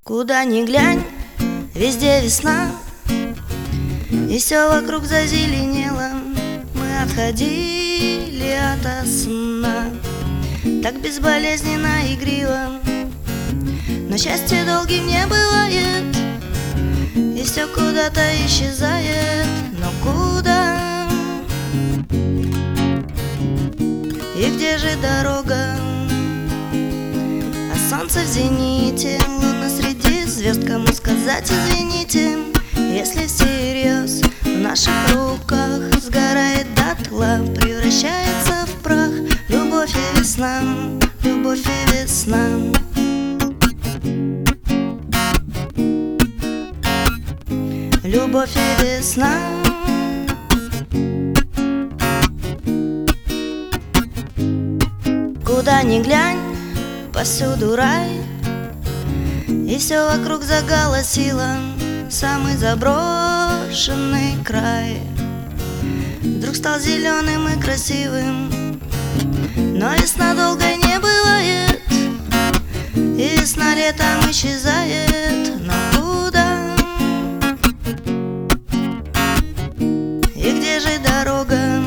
Куда ни глянь, везде весна, и все вокруг зазеленело. Мы отходили ото сна так безболезненно, игриво. Но счастье долгим не бывает, и все куда-то исчезает. Но куда? И где же дорога? А солнце в зените, луна среди звезд. Кому сказать извините, если всерьез? В наших руках сгорает дотла, превращается в прах. Любовь и весна, любовь и весна. Любовь и весна. Куда ни глянь, повсюду рай, и все вокруг заголосило. Самый заброшенный край вдруг стал зеленым и красивым. Но весна долгой не бывает, и весна летом исчезает. Но куда? И где же дорога?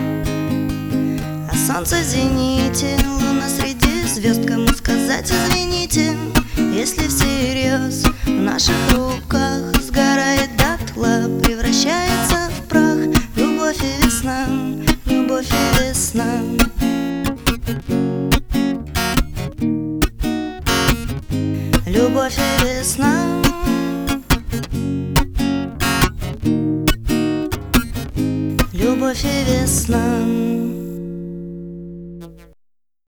А солнце в зените, луна среди звезд. Кому сказать извините, если всерьез? В наших руках сгорает дотла, превращается в прах. Любовь и весна, любовь и весна. Любовь и весна.